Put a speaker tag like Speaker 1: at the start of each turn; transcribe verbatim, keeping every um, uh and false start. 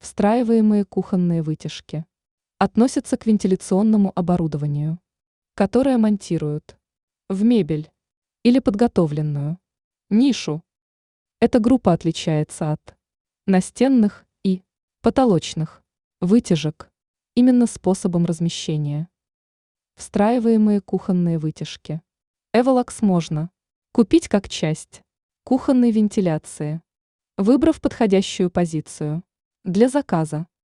Speaker 1: Встраиваемые кухонные вытяжки относятся к вентиляционному оборудованию, которое монтируют в мебель или подготовленную нишу. Эта группа отличается от настенных и потолочных вытяжек именно способом размещения. Встраиваемые кухонные вытяжки. Эволакс можно купить как часть кухонной вентиляции, выбрав подходящую позицию для заказа.